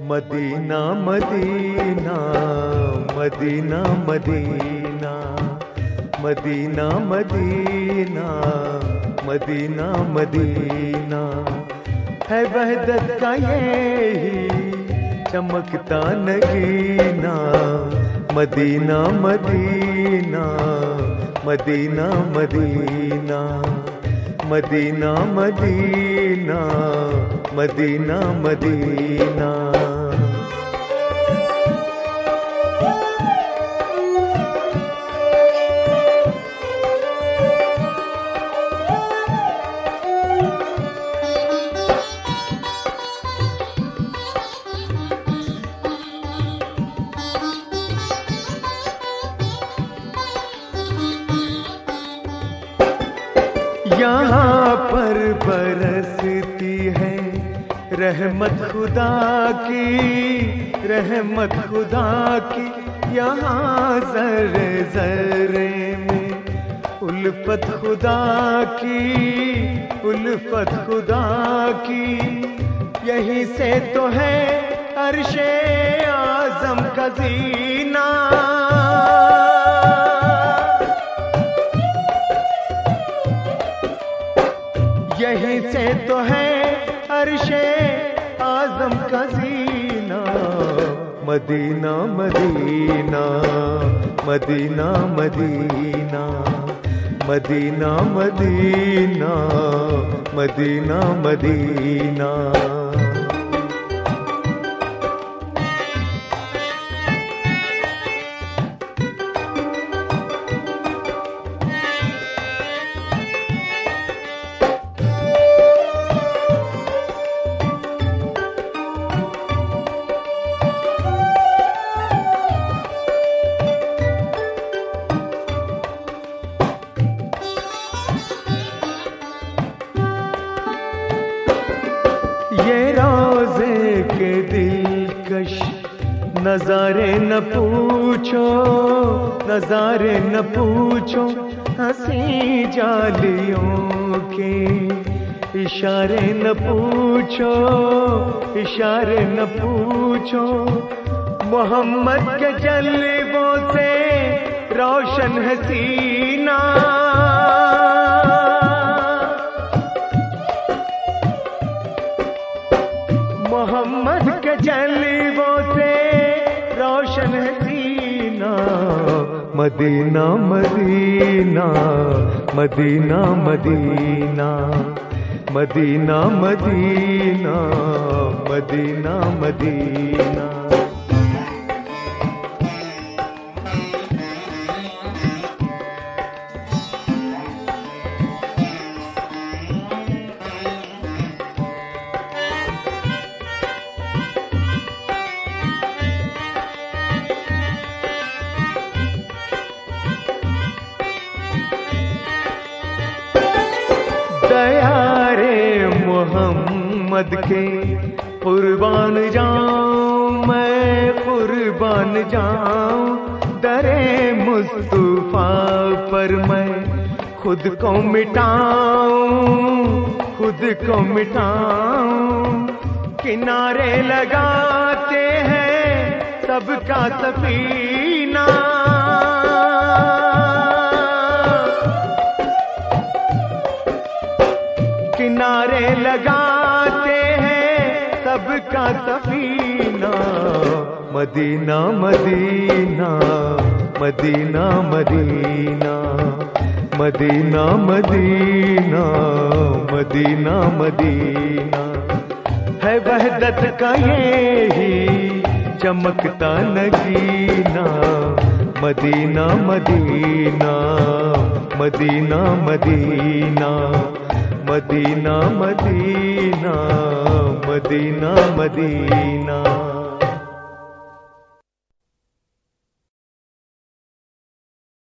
Medina Madina Madina Madina Madina Madina Madina Madina है वहदत का यही चमकता नगीना। मदीना मदीना मदीना मदीना मदीना मदीना मदीना मदीना। यहाँ पर बरसती है रहमत खुदा की, रहमत खुदा की। यहाँ ज़र्रे ज़र्रे में उल्फत खुदा की, उल्फत खुदा की। यहीं से तो है अर्शे आज़म का ज़ीना। यहीं से तो है अर्शे आज़म का ज़ीना। मदीना मदीना मदीना मदीना मदीना मदीना मदीना मदीना। ये रोज़े के दिलकश नज़ारे न पूछो, नज़ारे न पूछो। हंसी जालियों के इशारे न पूछो, इशारे न पूछो। मोहम्मद के जलवों से रोशन है सीना। मोहम्मद के जलवों से रोशन है सीना। मदीना मदीना मदीना मदीना मदीना मदीना मदीना मदीना। दयारे मोहम्मद के कुर्बान जाऊं, मैं कुर्बान जाऊं। दरे मुस्तफा पर मैं खुद को मिटाऊं, खुद को मिटाऊं। किनारे लगाते हैं सबका सफीना। किनारे लगाते हैं सबका सफीना। मदीना मदीना मदीना मदीना मदीना मदीना मदीना मदीना है वहदत का यही चमकता नगीना। मदीना मदीना मदीना मदीना मदीना मदीना मदीना मदीना।